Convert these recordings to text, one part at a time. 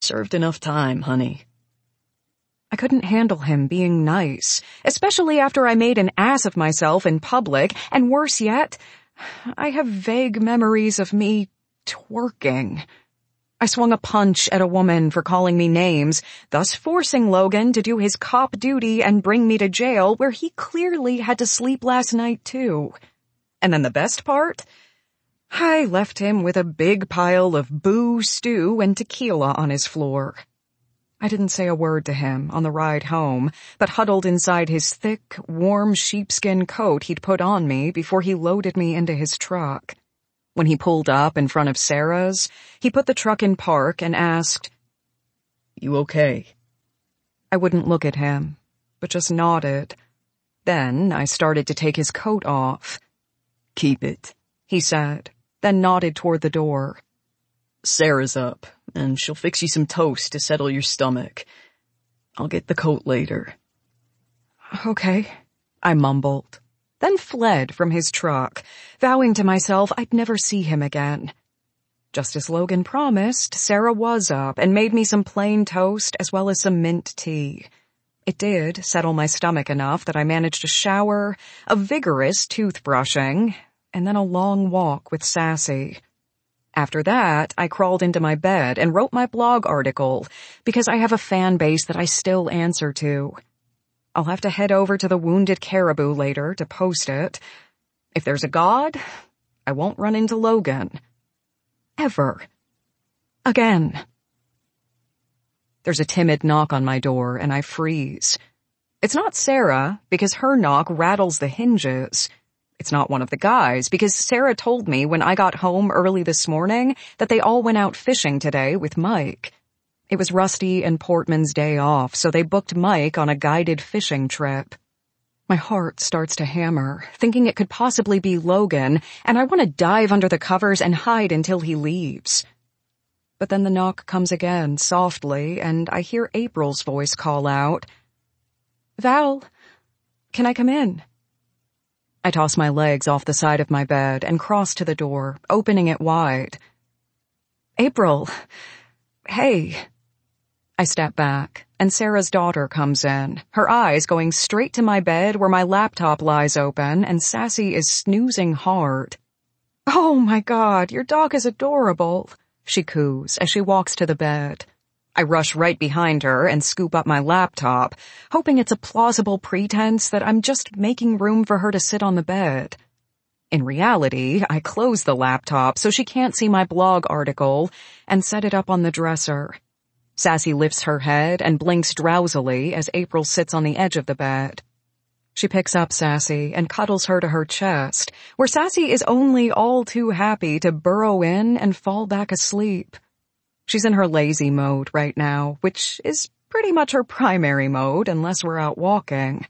served enough time, honey. I couldn't handle him being nice, especially after I made an ass of myself in public, and worse yet, I have vague memories of me twerking. I swung a punch at a woman for calling me names, thus forcing Logan to do his cop duty and bring me to jail where he clearly had to sleep last night too. And then the best part? I left him with a big pile of boo stew and tequila on his floor. I didn't say a word to him on the ride home, but huddled inside his thick, warm sheepskin coat he'd put on me before he loaded me into his truck. When he pulled up in front of Sarah's, he put the truck in park and asked, "You okay?" I wouldn't look at him, but just nodded. Then I started to take his coat off. "Keep it," he said, then nodded toward the door. "Sarah's up, and she'll fix you some toast to settle your stomach. I'll get the coat later." "Okay," I mumbled, then fled from his truck, vowing to myself I'd never see him again. Just as Logan promised, Sarah was up and made me some plain toast as well as some mint tea. It did settle my stomach enough that I managed a shower, a vigorous toothbrushing, and then a long walk with Sassy. After that, I crawled into my bed and wrote my blog article because I have a fan base that I still answer to. I'll have to head over to the Wounded Caribou later to post it. If there's a God, I won't run into Logan. Ever. Again. There's a timid knock on my door and I freeze. It's not Sarah because her knock rattles the hinges. It's not one of the guys because Sarah told me when I got home early this morning that they all went out fishing today with Mike. It was Rusty and Portman's day off, so they booked Mike on a guided fishing trip. My heart starts to hammer, thinking it could possibly be Logan, and I want to dive under the covers and hide until he leaves. But then the knock comes again, softly, and I hear April's voice call out, "Val, can I come in?" I toss my legs off the side of my bed and cross to the door, opening it wide. "April, hey." I step back, and Sarah's daughter comes in, her eyes going straight to my bed where my laptop lies open and Sassy is snoozing hard. "Oh my God, your dog is adorable," she coos as she walks to the bed. I rush right behind her and scoop up my laptop, hoping it's a plausible pretense that I'm just making room for her to sit on the bed. In reality, I close the laptop so she can't see my blog article and set it up on the dresser. Sassy lifts her head and blinks drowsily as April sits on the edge of the bed. She picks up Sassy and cuddles her to her chest, where Sassy is only all too happy to burrow in and fall back asleep. She's in her lazy mode right now, which is pretty much her primary mode unless we're out walking.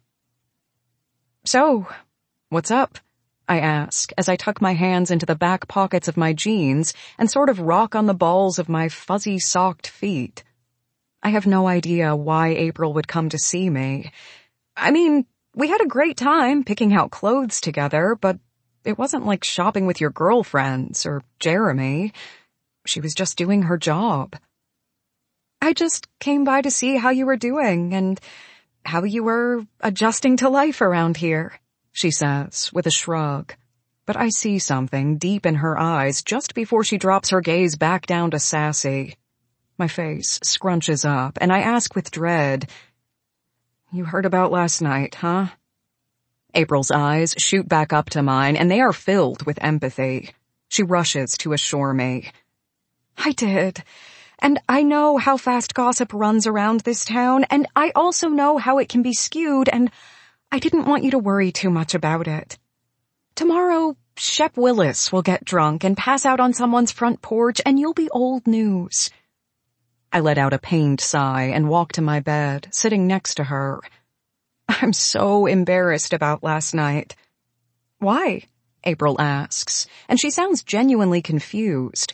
"So, what's up?" I ask as I tuck my hands into the back pockets of my jeans and sort of rock on the balls of my fuzzy-socked feet. I have no idea why April would come to see me. I mean, we had a great time picking out clothes together, but it wasn't like shopping with your girlfriends or Jeremy. She was just doing her job. "I just came by to see how you were doing and how you were adjusting to life around here," she says with a shrug. But I see something deep in her eyes just before she drops her gaze back down to Sassy. My face scrunches up and I ask with dread, "You heard about last night, huh?" April's eyes shoot back up to mine and they are filled with empathy. She rushes to assure me. "I did. And I know how fast gossip runs around this town, and I also know how it can be skewed, and I didn't want you to worry too much about it. Tomorrow, Shep Willis will get drunk and pass out on someone's front porch, and you'll be old news." I let out a pained sigh and walked to my bed, sitting next to her. I'm so embarrassed about last night. "Why?" April asks, and she sounds genuinely confused.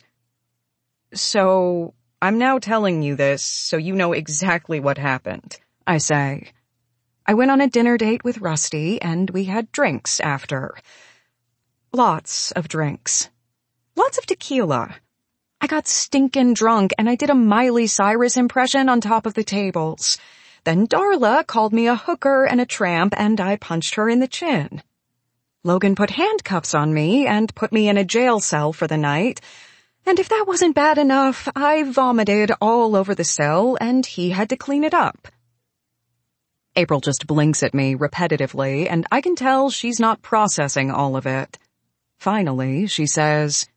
"So, I'm now telling you this so you know exactly what happened," I say. "I went on a dinner date with Rusty and we had drinks after. Lots of drinks. Lots of tequila. I got stinkin' drunk and I did a Miley Cyrus impression on top of the tables. Then Darla called me a hooker and a tramp and I punched her in the chin. Logan put handcuffs on me and put me in a jail cell for the night. And if that wasn't bad enough, I vomited all over the cell and he had to clean it up. April just blinks at me repetitively and I can tell she's not processing all of it. Finally, she says,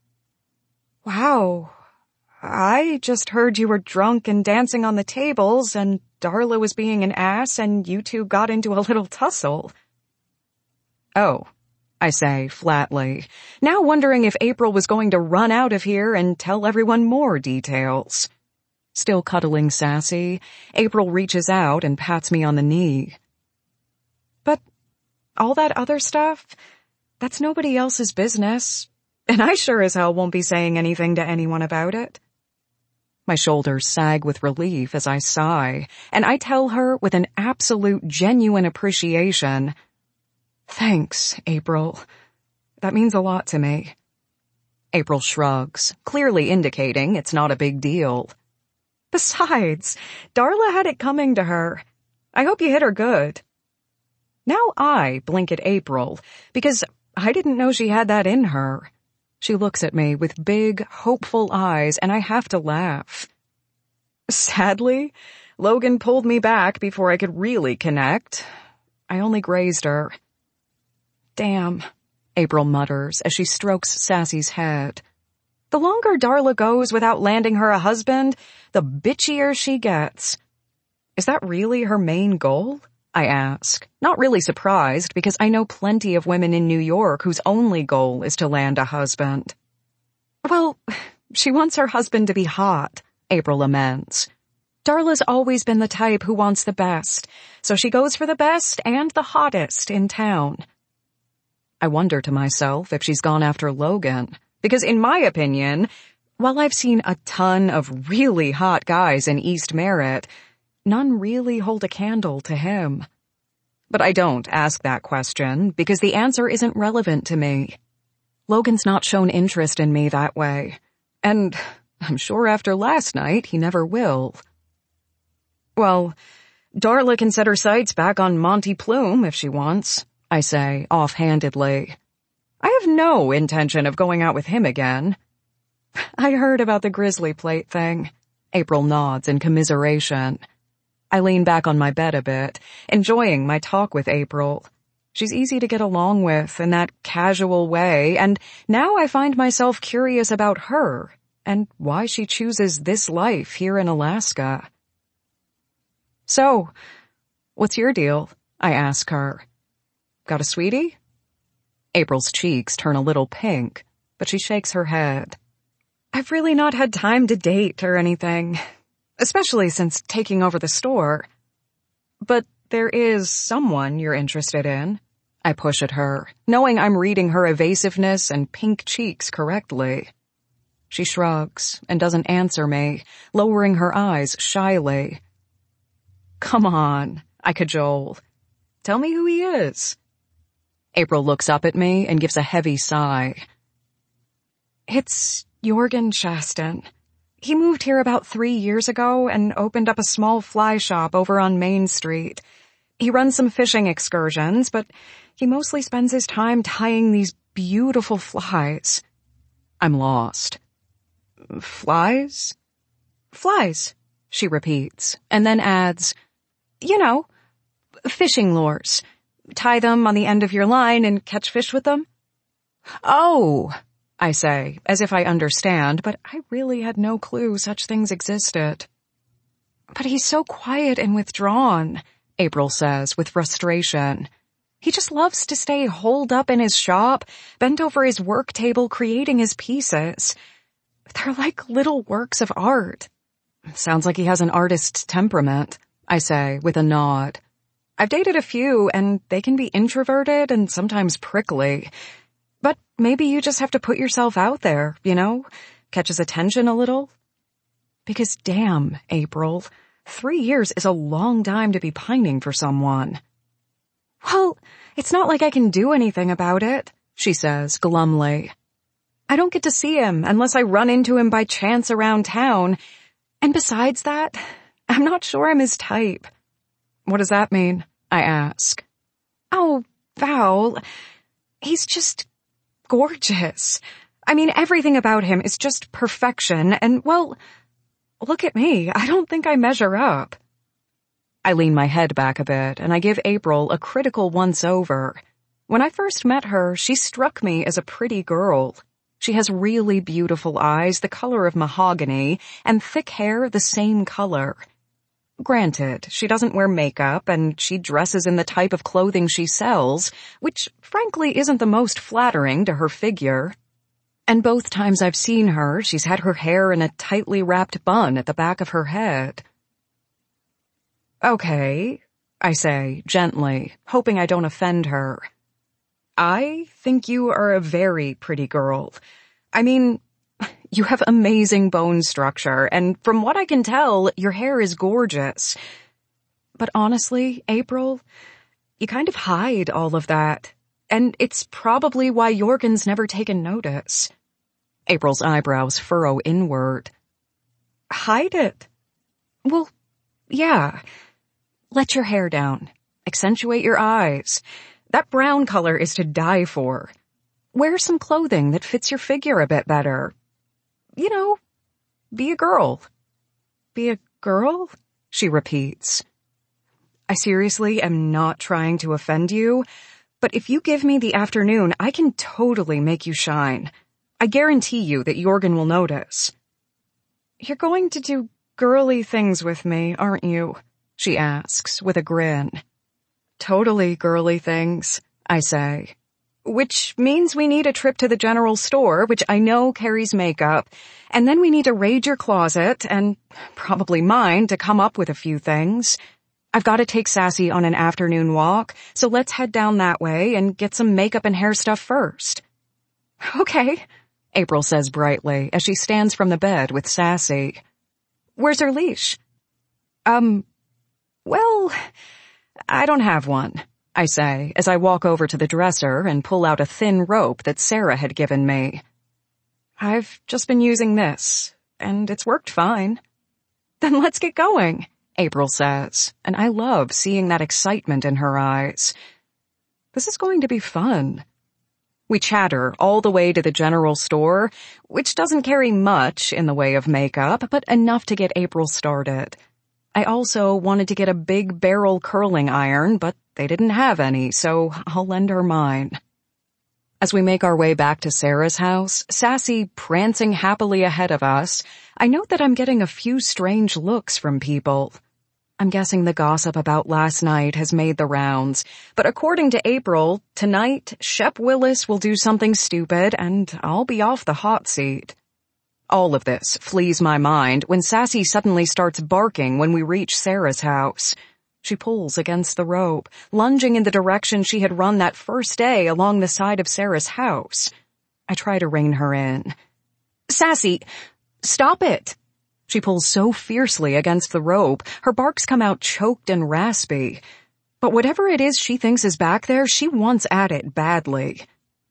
"Wow, I just heard you were drunk and dancing on the tables and Darla was being an ass and you two got into a little tussle." "Oh," I say flatly, now wondering if April was going to run out of here and tell everyone more details. Still cuddling sassy, April reaches out and pats me on the knee. "But all that other stuff, that's nobody else's business, and I sure as hell won't be saying anything to anyone about it." My shoulders sag with relief as I sigh, and I tell her with an absolute genuine appreciation, "Thanks, April. That means a lot to me." April shrugs, clearly indicating it's not a big deal. "Besides, Darla had it coming to her. I hope you hit her good." Now I blink at April, because I didn't know she had that in her. She looks at me with big, hopeful eyes, and I have to laugh. Sadly, Logan pulled me back before I could really connect. I only grazed her. "Damn," April mutters as she strokes Sassy's head. "The longer Darla goes without landing her a husband, the bitchier she gets." "Is that really her main goal?" I ask, not really surprised because I know plenty of women in New York whose only goal is to land a husband. "Well, she wants her husband to be hot," April laments. "Darla's always been the type who wants the best, so she goes for the best and the hottest in town." I wonder to myself if she's gone after Logan, because in my opinion, while I've seen a ton of really hot guys in East Merritt, none really hold a candle to him. But I don't ask that question because the answer isn't relevant to me. Logan's not shown interest in me that way, and I'm sure after last night he never will. "Well, Darla can set her sights back on Monty Plume if she wants," I say offhandedly. "I have no intention of going out with him again." "I heard about the Grizzly Plate thing." April nods in commiseration. I lean back on my bed a bit, enjoying my talk with April. She's easy to get along with in that casual way, and now I find myself curious about her and why she chooses this life here in Alaska. "So, what's your deal?" I ask her. "Got a sweetie?" April's cheeks turn a little pink, but she shakes her head. "I've really not had time to date or anything, especially since taking over the store." "But there is someone you're interested in," I push at her, knowing I'm reading her evasiveness and pink cheeks correctly. She shrugs and doesn't answer me, lowering her eyes shyly. "Come on," I cajole. "Tell me who he is." April looks up at me and gives a heavy sigh. "It's Jorgen Chasten. He moved here about 3 years ago and opened up a small fly shop over on Main Street. He runs some fishing excursions, but he mostly spends his time tying these beautiful flies." I'm lost. "Flies?" "Flies," she repeats, and then adds, "You know, fishing lures. Tie them on the end of your line and catch fish with them." "Oh," I say, as if I understand, but I really had no clue such things existed. "But he's so quiet and withdrawn," April says with frustration. "He just loves to stay holed up in his shop, bent over his work table creating his pieces. They're like little works of art." "Sounds like he has an artist's temperament," I say with a nod. "I've dated a few, and they can be introverted and sometimes prickly. But maybe you just have to put yourself out there, you know? Catch his attention a little." Because damn, April, 3 years is a long time to be pining for someone. "Well, it's not like I can do anything about it," she says glumly. I don't get to see him unless I run into him by chance around town. And besides that, I'm not sure I'm his type. What does that mean? I ask. Oh, Val, he's just gorgeous. I mean, everything about him is just perfection, and, well, look at me. I don't think I measure up. I lean my head back a bit, and I give April a critical once-over. When I first met her, she struck me as a pretty girl. She has really beautiful eyes, the color of mahogany, and thick hair the same color. Granted, she doesn't wear makeup, and she dresses in the type of clothing she sells, which frankly isn't the most flattering to her figure. And both times I've seen her, she's had her hair in a tightly wrapped bun at the back of her head. Okay, I say, gently, hoping I don't offend her. I think you are a very pretty girl. I mean, you have amazing bone structure, and from what I can tell, your hair is gorgeous. But honestly, April, you kind of hide all of that, and it's probably why Jorgen's never taken notice. April's eyebrows furrow inward. Hide it? Well, yeah. Let your hair down. Accentuate your eyes. That brown color is to die for. Wear some clothing that fits your figure a bit better. You know, be a girl. Be a girl? She repeats. I seriously am not trying to offend you, but if you give me the afternoon, I can totally make you shine. I guarantee you that Jorgen will notice. You're going to do girly things with me, aren't you? She asks with a grin. Totally girly things, I say. Which means we need a trip to the general store, which I know carries makeup, and then we need to raid your closet, and probably mine, to come up with a few things. I've got to take Sassy on an afternoon walk, so let's head down that way and get some makeup and hair stuff first. Okay, April says brightly as she stands from the bed with Sassy. Where's her leash? Well, I don't have one, I say as I walk over to the dresser and pull out a thin rope that Sarah had given me. I've just been using this, and it's worked fine. Then let's get going, April says, and I love seeing that excitement in her eyes. This is going to be fun. We chatter all the way to the general store, which doesn't carry much in the way of makeup, but enough to get April started. I also wanted to get a big barrel curling iron, but they didn't have any, so I'll lend her mine. As we make our way back to Sarah's house, Sassy prancing happily ahead of us, I note that I'm getting a few strange looks from people. I'm guessing the gossip about last night has made the rounds, but according to April, tonight, Shep Willis will do something stupid and I'll be off the hot seat. All of this flees my mind when Sassy suddenly starts barking when we reach Sarah's house. She pulls against the rope, lunging in the direction she had run that first day along the side of Sarah's house. I try to rein her in. Sassy, stop it! She pulls so fiercely against the rope, her barks come out choked and raspy. But whatever it is she thinks is back there, she wants at it badly.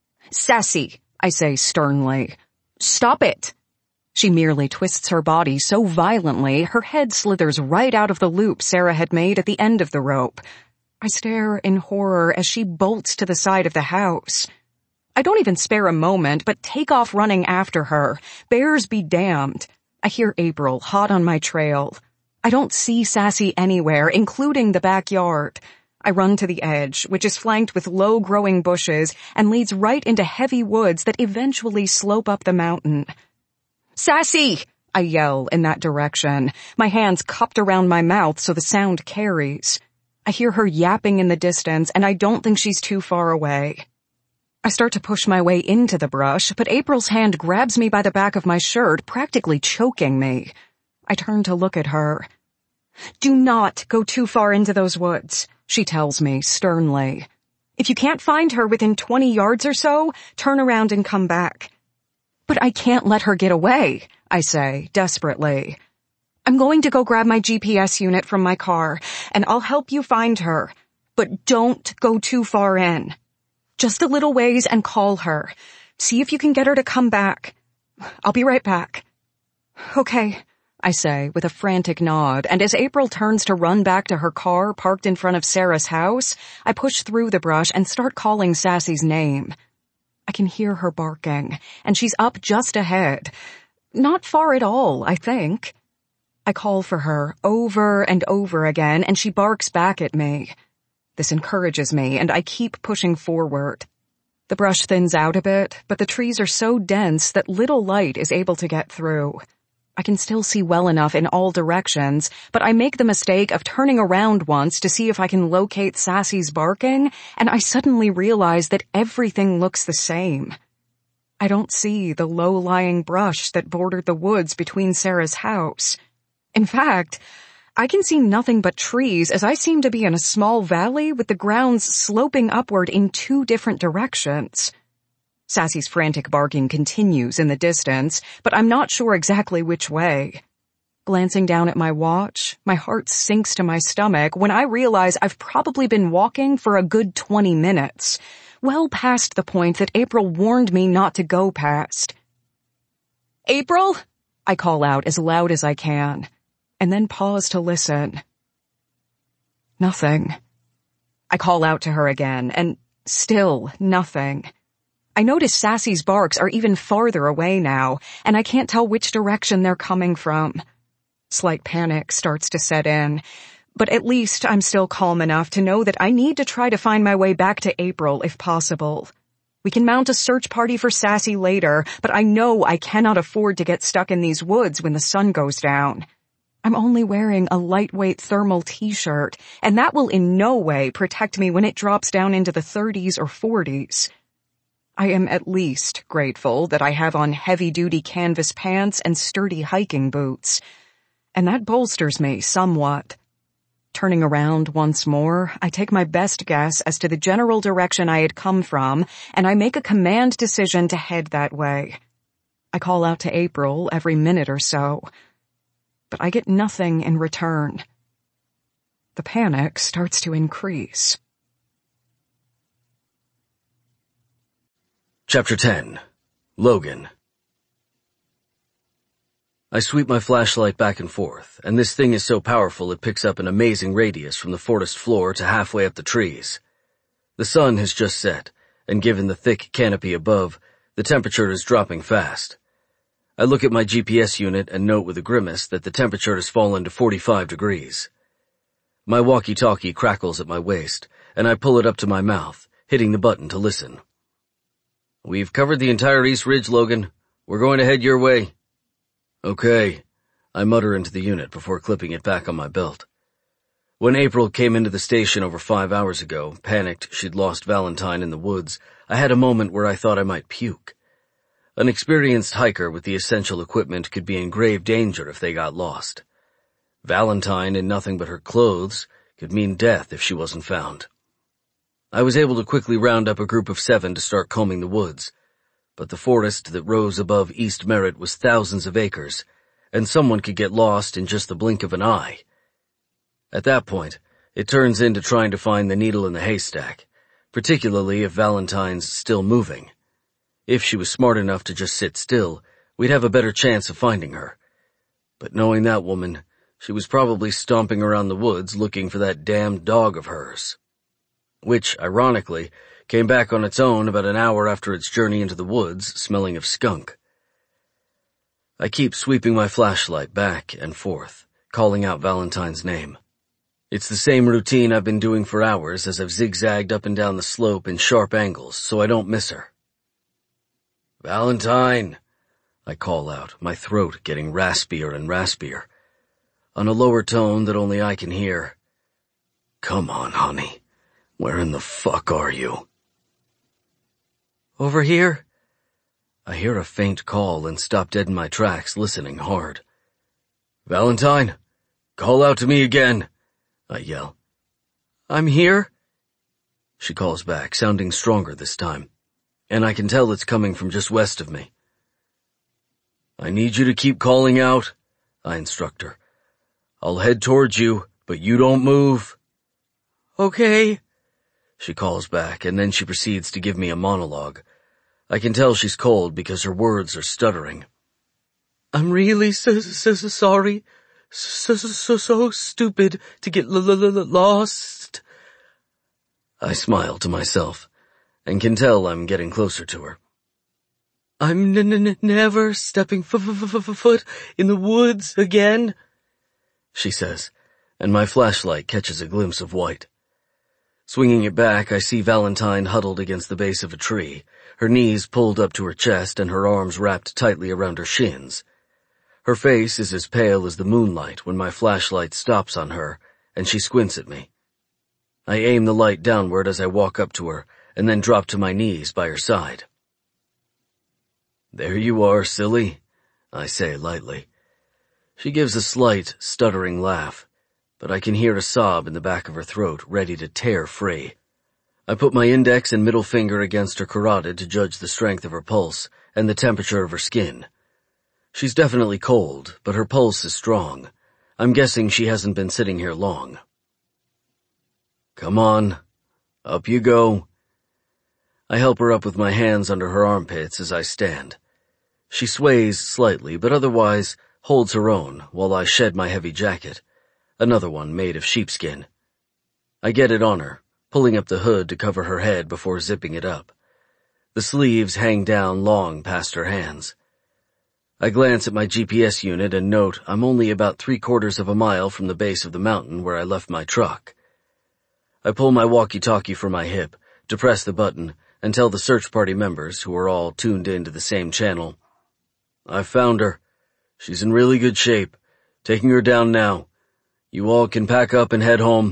Sassy, I say sternly, stop it! She merely twists her body so violently, her head slithers right out of the loop Sarah had made at the end of the rope. I stare in horror as she bolts to the side of the house. I don't even spare a moment, but take off running after her. Bears be damned. I hear April hot on my trail. I don't see Sassy anywhere, including the backyard. I run to the edge, which is flanked with low-growing bushes and leads right into heavy woods that eventually slope up the mountain. Sassy! I yell in that direction, my hands cupped around my mouth so the sound carries. I hear her yapping in the distance, and I don't think she's too far away. I start to push my way into the brush, but April's hand grabs me by the back of my shirt, practically choking me. I turn to look at her. Do not go too far into those woods, she tells me sternly. If you can't find her within 20 yards or so, turn around and come back. But I can't let her get away, I say, desperately. I'm going to go grab my GPS unit from my car, and I'll help you find her. But don't go too far in. Just a little ways and call her. See if you can get her to come back. I'll be right back. Okay, I say with a frantic nod, and as April turns to run back to her car parked in front of Sarah's house, I push through the brush and start calling Sassy's name. I can hear her barking, and she's up just ahead. Not far at all, I think. I call for her over and over again, and she barks back at me. This encourages me, and I keep pushing forward. The brush thins out a bit, but the trees are so dense that little light is able to get through. I can still see well enough in all directions, but I make the mistake of turning around once to see if I can locate Sassy's barking, and I suddenly realize that everything looks the same. I don't see the low-lying brush that bordered the woods between Sarah's house. In fact, I can see nothing but trees as I seem to be in a small valley with the grounds sloping upward in 2 different directions. Sassy's frantic barking continues in the distance, but I'm not sure exactly which way. Glancing down at my watch, my heart sinks to my stomach when I realize I've probably been walking for a good 20 minutes, well past the point that April warned me not to go past. April? I call out as loud as I can, and then pause to listen. Nothing. I call out to her again, and still nothing. I notice Sassy's barks are even farther away now, and I can't tell which direction they're coming from. Slight panic starts to set in, but at least I'm still calm enough to know that I need to try to find my way back to April if possible. We can mount a search party for Sassy later, but I know I cannot afford to get stuck in these woods when the sun goes down. I'm only wearing a lightweight thermal t-shirt, and that will in no way protect me when it drops down into the 30s or 40s. I am at least grateful that I have on heavy-duty canvas pants and sturdy hiking boots, and that bolsters me somewhat. Turning around once more, I take my best guess as to the general direction I had come from, and I make a command decision to head that way. I call out to April every minute or so, but I get nothing in return. The panic starts to increase. Chapter 10. Logan. I sweep my flashlight back and forth, and this thing is so powerful it picks up an amazing radius from the forest floor to halfway up the trees. The sun has just set, and given the thick canopy above, the temperature is dropping fast. I look at my GPS unit and note with a grimace that the temperature has fallen to 45 degrees. My walkie-talkie crackles at my waist, and I pull it up to my mouth, hitting the button to listen. "We've covered the entire East Ridge, Logan. We're going to head your way." "Okay," I mutter into the unit before clipping it back on my belt. When April came into the station over 5 hours ago, panicked she'd lost Valentine in the woods, I had a moment where I thought I might puke. An experienced hiker with the essential equipment could be in grave danger if they got lost. Valentine in nothing but her clothes could mean death if she wasn't found. I was able to quickly round up a group of 7 to start combing the woods, but the forest that rose above East Merritt was thousands of acres, and someone could get lost in just the blink of an eye. At that point, it turns into trying to find the needle in the haystack, particularly if Valentine's still moving. If she was smart enough to just sit still, we'd have a better chance of finding her. But knowing that woman, she was probably stomping around the woods looking for that damned dog of hers. Which, ironically, came back on its own about an hour after its journey into the woods, smelling of skunk. I keep sweeping my flashlight back and forth, calling out Valentine's name. It's the same routine I've been doing for hours as I've zigzagged up and down the slope in sharp angles so I don't miss her. "Valentine," I call out, my throat getting raspier and raspier, on a lower tone that only I can hear. "Come on, honey. Where in the fuck are you?" "Over here." I hear a faint call and stop dead in my tracks, listening hard. "Valentine, call out to me again," I yell. "I'm here." She calls back, sounding stronger this time, and I can tell it's coming from just west of me. "I need you to keep calling out," I instruct her. "I'll head towards you, but you don't move." "Okay," she calls back, and then she proceeds to give me a monologue. I can tell she's cold because her words are stuttering. I'm really sorry. So stupid to get lost. I smile to myself and can tell I'm getting closer to her. I'm never stepping foot in the woods again, she says, and my flashlight catches a glimpse of white. Swinging it back, I see Valentine huddled against the base of a tree, her knees pulled up to her chest and her arms wrapped tightly around her shins. Her face is as pale as the moonlight when my flashlight stops on her and she squints at me. I aim the light downward as I walk up to her and then drop to my knees by her side. There you are, silly, I say lightly. She gives a slight, stuttering laugh, but I can hear a sob in the back of her throat ready to tear free. I put my index and middle finger against her carotid to judge the strength of her pulse and the temperature of her skin. She's definitely cold, but her pulse is strong. I'm guessing she hasn't been sitting here long. Come on, up you go. I help her up with my hands under her armpits as I stand. She sways slightly, but otherwise holds her own while I shed my heavy jacket, another one made of sheepskin. I get it on her, pulling up the hood to cover her head before zipping it up. The sleeves hang down long past her hands. I glance at my GPS unit and note I'm only about 3/4 of a mile from the base of the mountain where I left my truck. I pull my walkie-talkie from my hip, depress the button, and tell the search party members, who are all tuned in to the same channel, I've found her. She's in really good shape. Taking her down now. You all can pack up and head home.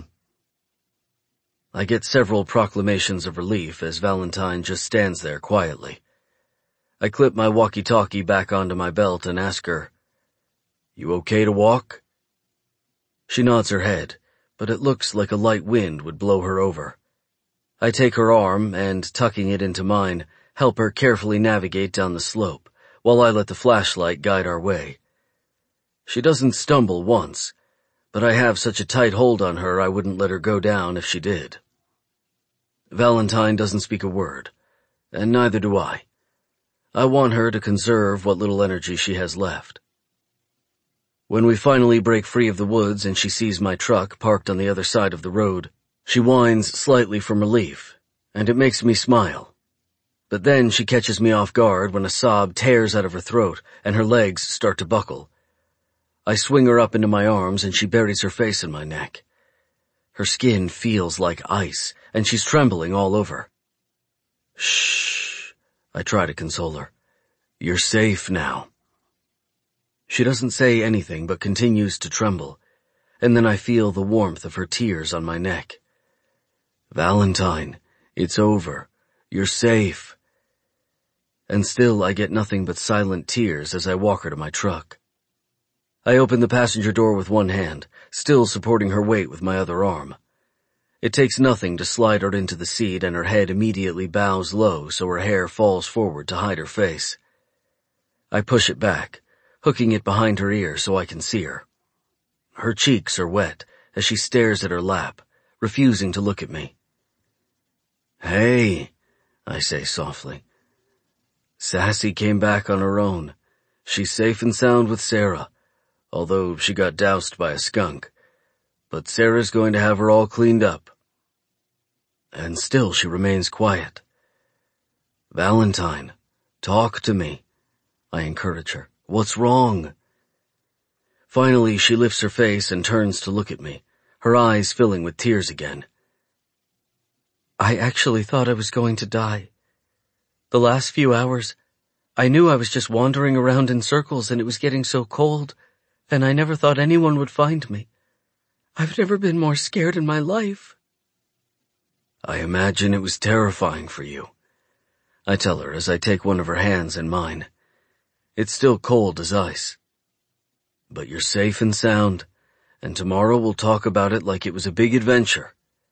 I get several proclamations of relief as Valentine just stands there quietly. I clip my walkie-talkie back onto my belt and ask her, You okay to walk? She nods her head, but it looks like a light wind would blow her over. I take her arm and, tucking it into mine, help her carefully navigate down the slope, while I let the flashlight guide our way. She doesn't stumble once, but I have such a tight hold on her I wouldn't let her go down if she did. Valentine doesn't speak a word, and neither do I. I want her to conserve what little energy she has left. When we finally break free of the woods and she sees my truck parked on the other side of the road, she whines slightly from relief, and it makes me smile. But then she catches me off guard when a sob tears out of her throat and her legs start to buckle. I swing her up into my arms and she buries her face in my neck. Her skin feels like ice, and she's trembling all over. Shh, I try to console her. You're safe now. She doesn't say anything but continues to tremble, and then I feel the warmth of her tears on my neck. Valentine, it's over. You're safe. And still I get nothing but silent tears as I walk her to my truck. I open the passenger door with one hand, still supporting her weight with my other arm. It takes nothing to slide her into the seat, and her head immediately bows low so her hair falls forward to hide her face. I push it back, hooking it behind her ear so I can see her. Her cheeks are wet as she stares at her lap, refusing to look at me. Hey, I say softly. Sassy came back on her own. She's safe and sound with Sarah, although she got doused by a skunk. But Sarah's going to have her all cleaned up. And still she remains quiet. Valentine, talk to me, I encourage her. What's wrong? Finally, she lifts her face and turns to look at me, her eyes filling with tears again. I actually thought I was going to die. The last few hours, I knew I was just wandering around in circles and it was getting so cold, and I never thought anyone would find me. I've never been more scared in my life. I imagine it was terrifying for you, I tell her as I take one of her hands in mine. It's still cold as ice. But you're safe and sound, and tomorrow we'll talk about it like it was a big adventure.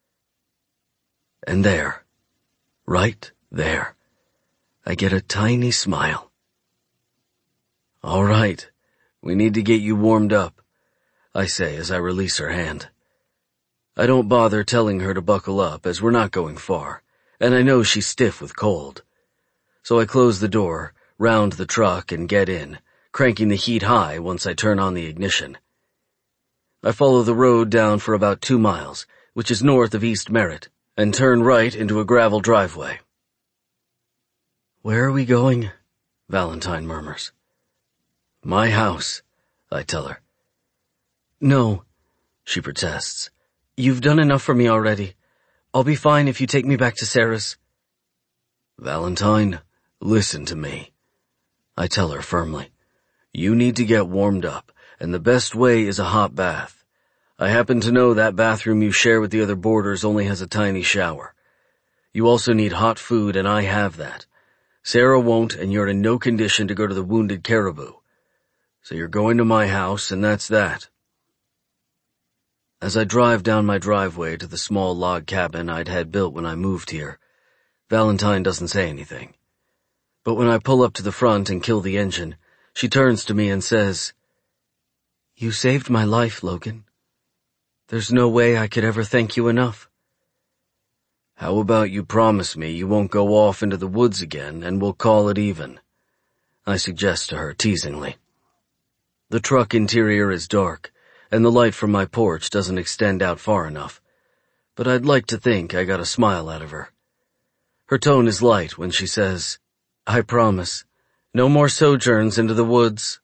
And there, right there, I get a tiny smile. All right, we need to get you warmed up, I say as I release her hand. I don't bother telling her to buckle up as we're not going far, and I know she's stiff with cold. so I close the door, round the truck, and get in, cranking the heat high once I turn on the ignition. I follow the road down for about 2 miles, which is north of East Merritt, and turn right into a gravel driveway. "Where are we going?" Valentine murmurs. "My house," I tell her. "No," she protests. "You've done enough for me already. I'll be fine if you take me back to Sarah's." "Valentine, listen to me," I tell her firmly. "You need to get warmed up, and the best way is a hot bath. I happen to know that bathroom you share with the other boarders only has a tiny shower. You also need hot food, and I have that. Sarah won't, and you're in no condition to go to the Wounded Caribou. So you're going to my house, and that's that." As I drive down my driveway to the small log cabin I'd had built when I moved here, Valentine doesn't say anything. But when I pull up to the front and kill the engine, she turns to me and says, "You saved my life, Logan. There's no way I could ever thank you enough." "How about you promise me you won't go off into the woods again and we'll call it even?" I suggest to her teasingly. The truck interior is dark, and the light from my porch doesn't extend out far enough, but I'd like to think I got a smile out of her. Her tone is light when she says, "I promise. No more sojourns into the woods."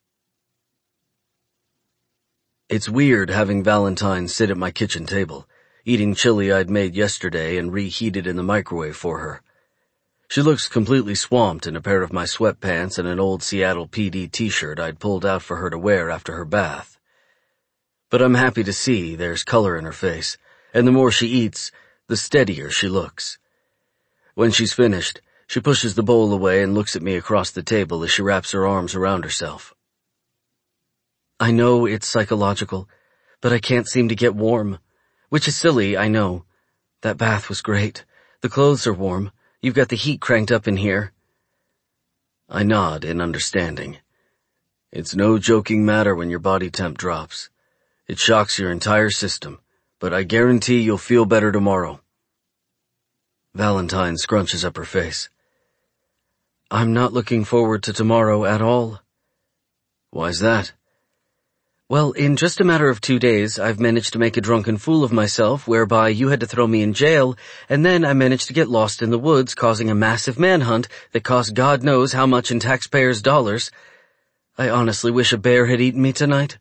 It's weird having Valentine sit at my kitchen table, eating chili I'd made yesterday and reheated in the microwave for her. She looks completely swamped in a pair of my sweatpants and an old Seattle PD t-shirt I'd pulled out for her to wear after her bath. But I'm happy to see there's color in her face, and the more she eats, the steadier she looks. When she's finished, she pushes the bowl away and looks at me across the table as she wraps her arms around herself. "I know it's psychological, but I can't seem to get warm. Which is silly, I know. That bath was great. The clothes are warm. You've got the heat cranked up in here." I nod in understanding. It's no joking matter when your body temp drops. It shocks your entire system, but I guarantee you'll feel better tomorrow. Valentine scrunches up her face. "I'm not looking forward to tomorrow at all." "Why's that?" "Well, in just a matter of 2 days, I've managed to make a drunken fool of myself, whereby you had to throw me in jail, and then I managed to get lost in the woods, causing a massive manhunt that cost God knows how much in taxpayers' dollars. I honestly wish a bear had eaten me tonight."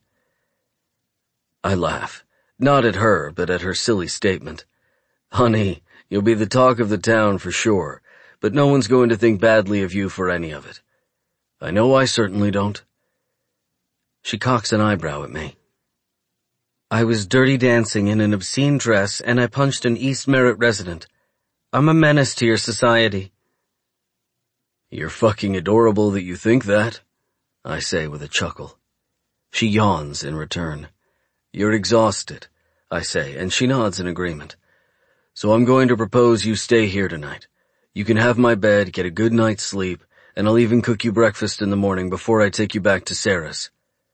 I laugh, not at her, but at her silly statement. "Honey, you'll be the talk of the town for sure, but no one's going to think badly of you for any of it. I know I certainly don't." She cocks an eyebrow at me. "I was dirty dancing in an obscene dress, and I punched an East Merritt resident. I'm a menace to your society." "You're fucking adorable that you think that," I say with a chuckle. She yawns in return. "You're exhausted," I say, and she nods in agreement. "So I'm going to propose you stay here tonight. You can have my bed, get a good night's sleep, and I'll even cook you breakfast in the morning before I take you back to Sarah's."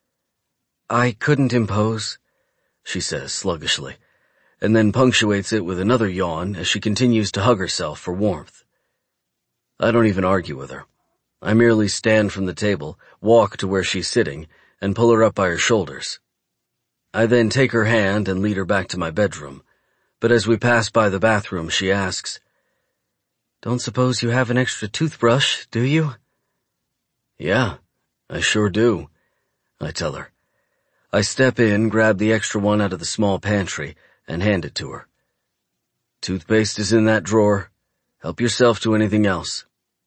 "I couldn't impose," she says sluggishly, and then punctuates it with another yawn as she continues to hug herself for warmth. I don't even argue with her. I merely stand from the table, walk to where she's sitting, and pull her up by her shoulders. I then take her hand and lead her back to my bedroom, but as we pass by the bathroom, she asks, "Don't suppose you have an extra toothbrush, do you?" "Yeah, I sure do," I tell her. I step in, grab the extra one out of the small pantry, and hand it to her. "Toothpaste is in that drawer. Help yourself to anything else."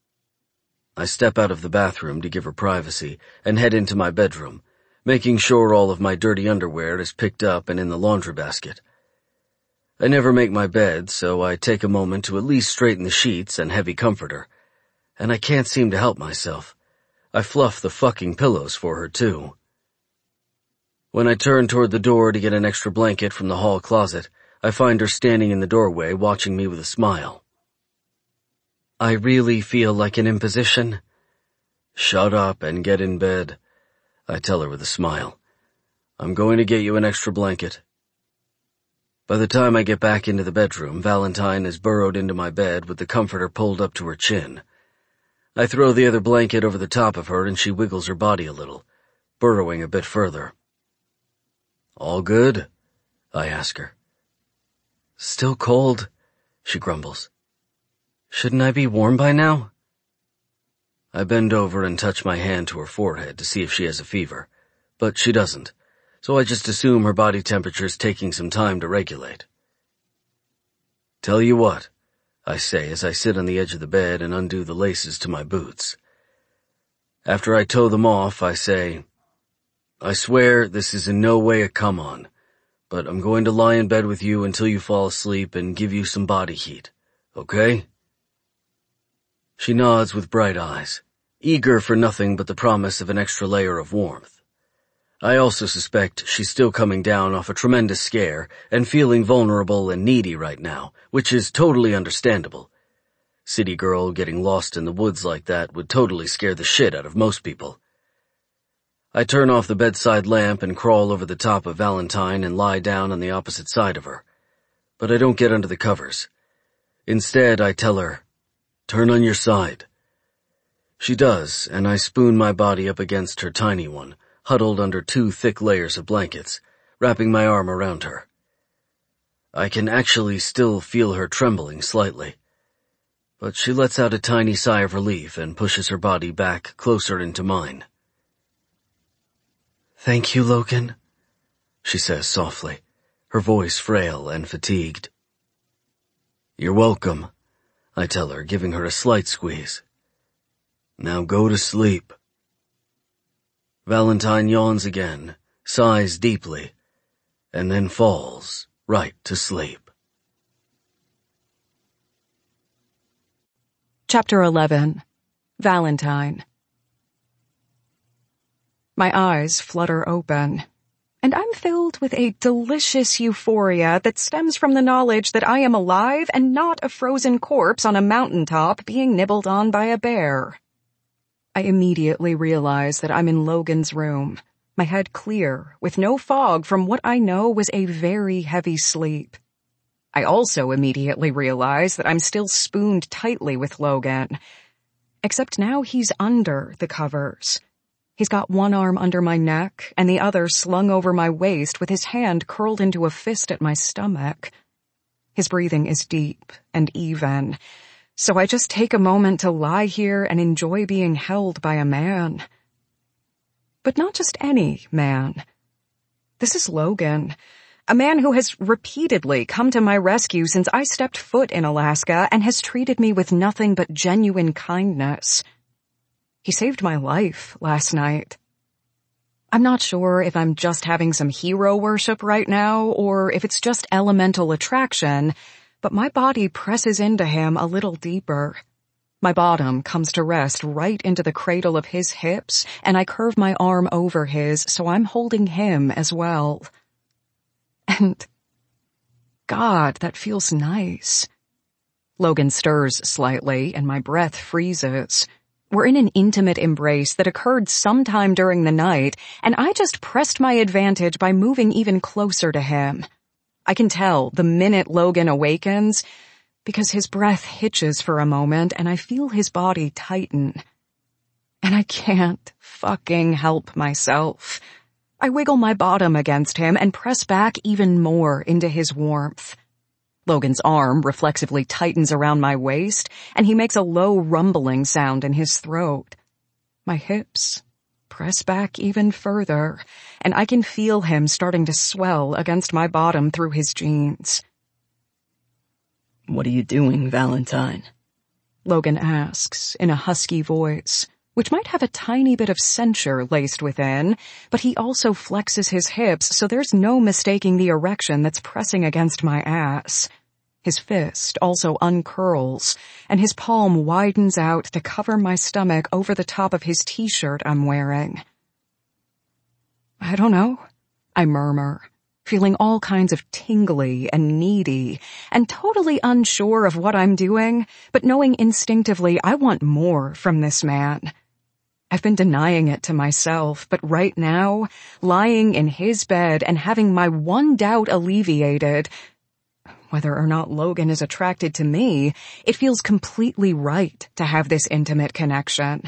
I step out of the bathroom to give her privacy and head into my bedroom, making sure all of my dirty underwear is picked up and in the laundry basket. I never make my bed, so I take a moment to at least straighten the sheets and heavy comforter, and I can't seem to help myself. I fluff the fucking pillows for her, too. When I turn toward the door to get an extra blanket from the hall closet, I find her standing in the doorway watching me with a smile. "I really feel like an imposition." "Shut up and get in bed," I tell her with a smile. "I'm going to get you an extra blanket." By the time I get back into the bedroom, Valentine has burrowed into my bed with the comforter pulled up to her chin. I throw the other blanket over the top of her and she wiggles her body a little, burrowing a bit further. All good? I ask her. Still cold, she grumbles. Shouldn't I be warm by now? I bend over and touch my hand to her forehead to see if she has a fever, but she doesn't, so I just assume her body temperature is taking some time to regulate. Tell you what, I say as I sit on the edge of the bed and undo the laces to my boots. After I tow them off, I say, I swear this is in no way a come-on, but I'm going to lie in bed with you until you fall asleep and give you some body heat, okay? She nods with bright eyes, eager for nothing but the promise of an extra layer of warmth. I also suspect she's still coming down off a tremendous scare and feeling vulnerable and needy right now, which is totally understandable. City girl getting lost in the woods like that would totally scare the shit out of most people. I turn off the bedside lamp and crawl over the top of Valentine and lie down on the opposite side of her. But I don't get under the covers. Instead, I tell her, turn on your side. She does, and I spoon my body up against her tiny one, huddled under 2 thick layers of blankets, wrapping my arm around her. I can actually still feel her trembling slightly, but she lets out a tiny sigh of relief and pushes her body back closer into mine. Thank you, Logan, she says softly, her voice frail and fatigued. You're welcome, I tell her, giving her a slight squeeze. Now go to sleep. Valentine yawns again, sighs deeply, and then falls right to sleep. Chapter 11. Valentine. My eyes flutter open, and I'm filled with a delicious euphoria that stems from the knowledge that I am alive and not a frozen corpse on a mountaintop being nibbled on by a bear. I immediately realize that I'm in Logan's room, my head clear, with no fog from what I know was a very heavy sleep. I also immediately realize that I'm still spooned tightly with Logan, except now he's under the covers. He's got one arm under my neck and the other slung over my waist with his hand curled into a fist at my stomach. His breathing is deep and even, so I just take a moment to lie here and enjoy being held by a man. But not just any man. This is Logan, a man who has repeatedly come to my rescue since I stepped foot in Alaska and has treated me with nothing but genuine kindness. He saved my life last night. I'm not sure if I'm just having some hero worship right now or if it's just elemental attraction, but my body presses into him a little deeper. My bottom comes to rest right into the cradle of his hips, and I curve my arm over his so I'm holding him as well. And God, that feels nice. Logan stirs slightly and my breath freezes. We're in an intimate embrace that occurred sometime during the night, and I just pressed my advantage by moving even closer to him. I can tell the minute Logan awakens, because his breath hitches for a moment and I feel his body tighten. And I can't fucking help myself. I wiggle my bottom against him and press back even more into his warmth. Logan's arm reflexively tightens around my waist, and he makes a low rumbling sound in his throat. My hips press back even further, and I can feel him starting to swell against my bottom through his jeans. What are you doing, Valentine? Logan asks in a husky voice, which might have a tiny bit of censure laced within, but he also flexes his hips so there's no mistaking the erection that's pressing against my ass. His fist also uncurls, and his palm widens out to cover my stomach over the top of his t-shirt I'm wearing. I don't know, I murmur, feeling all kinds of tingly and needy, and totally unsure of what I'm doing, but knowing instinctively I want more from this man. I've been denying it to myself, but right now, lying in his bed and having my one doubt alleviated, Whether or not Logan is attracted to me, it feels completely right to have this intimate connection.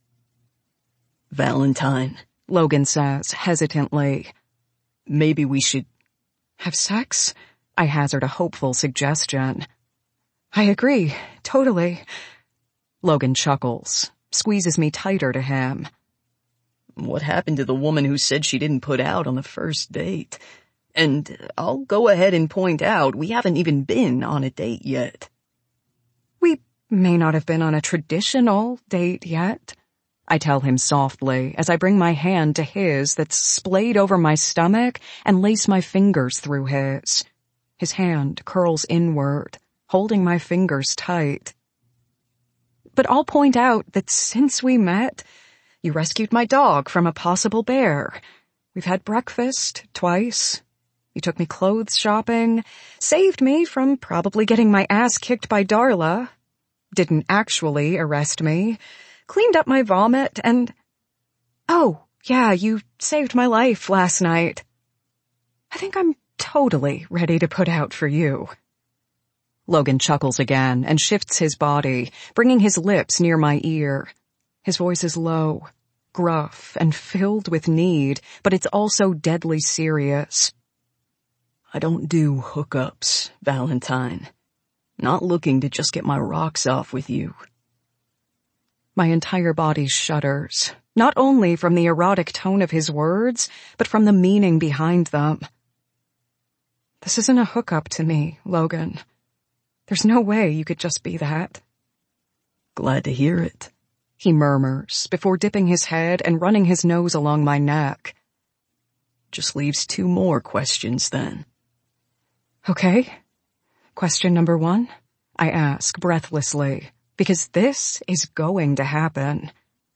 Valentine, Logan says hesitantly. Maybe we should have sex? I hazard a hopeful suggestion. I agree, totally. Logan chuckles, squeezes me tighter to him. What happened to the woman who said she didn't put out on the first date? And I'll go ahead and point out we haven't even been on a date yet. We may not have been on a traditional date yet, I tell him softly as I bring my hand to his that's splayed over my stomach and lace my fingers through his. His hand curls inward, holding my fingers tight. But I'll point out that since we met, you rescued my dog from a possible bear. We've had breakfast twice. You took me clothes shopping, saved me from probably getting my ass kicked by Darla, didn't actually arrest me, cleaned up my vomit, and... Oh, yeah, you saved my life last night. I think I'm totally ready to put out for you. Logan chuckles again and shifts his body, bringing his lips near my ear. His voice is low, gruff, and filled with need, but it's also deadly serious. I don't do hookups, Valentine. Not looking to just get my rocks off with you. My entire body shudders, not only from the erotic tone of his words, but from the meaning behind them. This isn't a hookup to me, Logan. There's no way you could just be that. Glad to hear it, he murmurs before dipping his head and running his nose along my neck. Just leaves 2 more questions then. Okay. Question number 1, I ask breathlessly, because this is going to happen.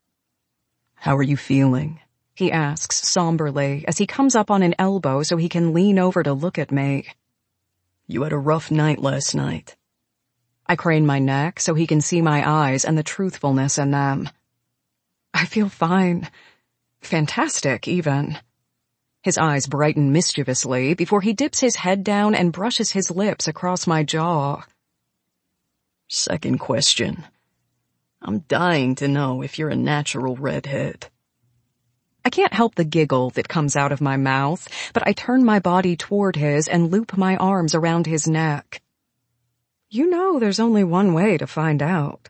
How are you feeling? He asks somberly as he comes up on an elbow so he can lean over to look at me. You had a rough night last night. I crane my neck so he can see my eyes and the truthfulness in them. I feel fine. Fantastic, even. His eyes brighten mischievously before he dips his head down and brushes his lips across my jaw. Second question. I'm dying to know if you're a natural redhead. I can't help the giggle that comes out of my mouth, but I turn my body toward his and loop my arms around his neck. You know there's only one way to find out.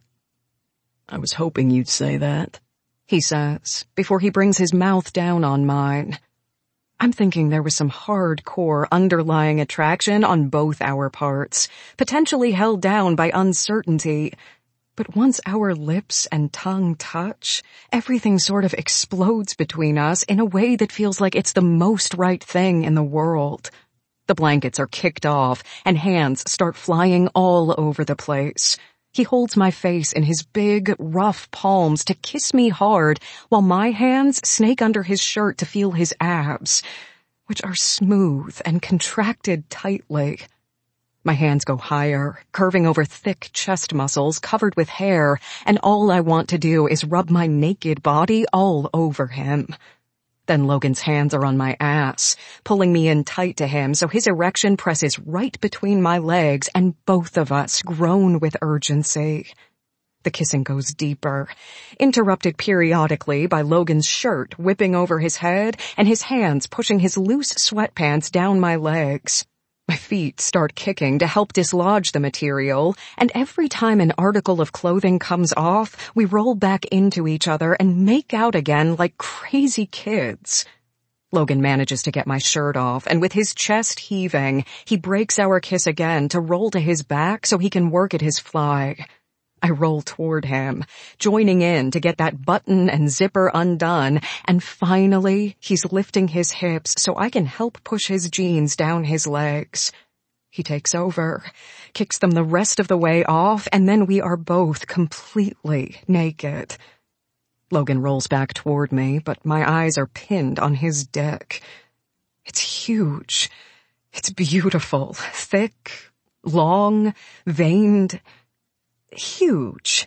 I was hoping you'd say that, he says, before he brings his mouth down on mine. I'm thinking there was some hardcore underlying attraction on both our parts, potentially held down by uncertainty. But once our lips and tongue touch, everything sort of explodes between us in a way that feels like it's the most right thing in the world. The blankets are kicked off and hands start flying all over the place. He holds my face in his big, rough palms to kiss me hard while my hands snake under his shirt to feel his abs, which are smooth and contracted tightly. My hands go higher, curving over thick chest muscles covered with hair, and all I want to do is rub my naked body all over him. Then Logan's hands are on my ass, pulling me in tight to him so his erection presses right between my legs and both of us groan with urgency. The kissing goes deeper, interrupted periodically by Logan's shirt whipping over his head and his hands pushing his loose sweatpants down my legs. My feet start kicking to help dislodge the material, and every time an article of clothing comes off, we roll back into each other and make out again like crazy kids. Logan manages to get my shirt off, and with his chest heaving, he breaks our kiss again to roll to his back so he can work at his fly. I roll toward him, joining in to get that button and zipper undone, and finally, he's lifting his hips so I can help push his jeans down his legs. He takes over, kicks them the rest of the way off, and then we are both completely naked. Logan rolls back toward me, but my eyes are pinned on his dick. It's huge. It's beautiful, thick, long, veined, huge.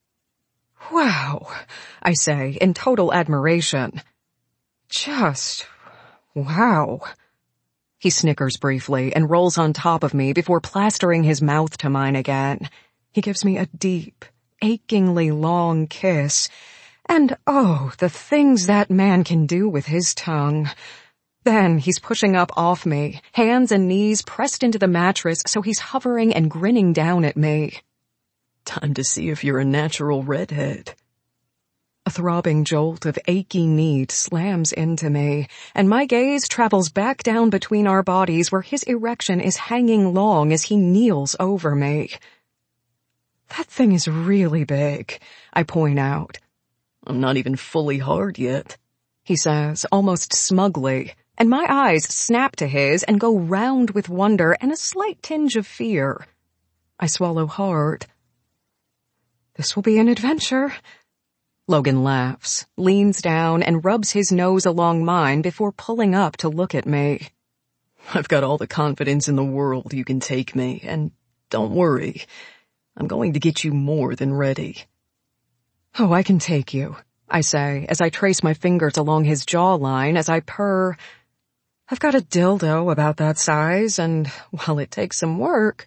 Wow, I say in total admiration. Just wow. He snickers briefly and rolls on top of me before plastering his mouth to mine again. He gives me a deep, achingly long kiss. And oh, the things that man can do with his tongue. Then he's pushing up off me, hands and knees pressed into the mattress so he's hovering and grinning down at me. Time to see if you're a natural redhead. A throbbing jolt of achy need slams into me, and my gaze travels back down between our bodies where his erection is hanging long as he kneels over me. That thing is really big, I point out. I'm not even fully hard yet, he says, almost smugly, and my eyes snap to his and go round with wonder and a slight tinge of fear. I swallow hard. This will be an adventure. Logan laughs, leans down, and rubs his nose along mine before pulling up to look at me. I've got all the confidence in the world you can take me, and don't worry. I'm going to get you more than ready. Oh, I can take you, I say as I trace my fingers along his jawline as I purr. I've got a dildo about that size, and while it takes some work...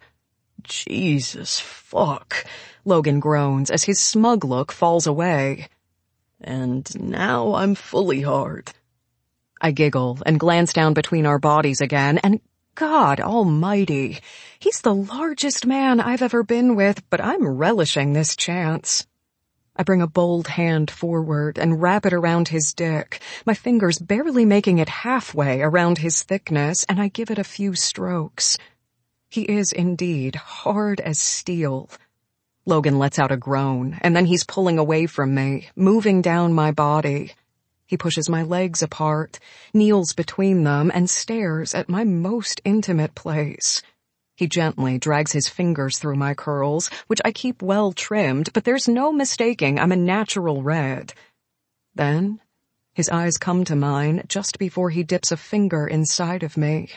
Jesus fuck, Logan groans as his smug look falls away. And now I'm fully hard. I giggle and glance down between our bodies again, and God almighty, he's the largest man I've ever been with, but I'm relishing this chance. I bring a bold hand forward and wrap it around his dick, my fingers barely making it halfway around his thickness, and I give it a few strokes. He is indeed hard as steel. Logan lets out a groan, and then he's pulling away from me, moving down my body. He pushes my legs apart, kneels between them, and stares at my most intimate place. He gently drags his fingers through my curls, which I keep well trimmed, but there's no mistaking I'm a natural red. Then, his eyes come to mine just before he dips a finger inside of me.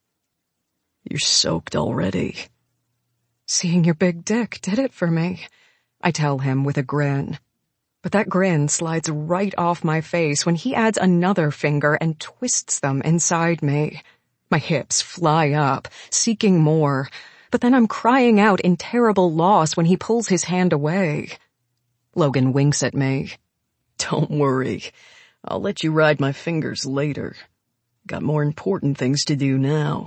You're soaked already. Seeing your big dick did it for me, I tell him with a grin. But that grin slides right off my face when he adds another finger and twists them inside me. My hips fly up, seeking more, but then I'm crying out in terrible loss when he pulls his hand away. Logan winks at me. Don't worry. I'll let you ride my fingers later. Got more important things to do now.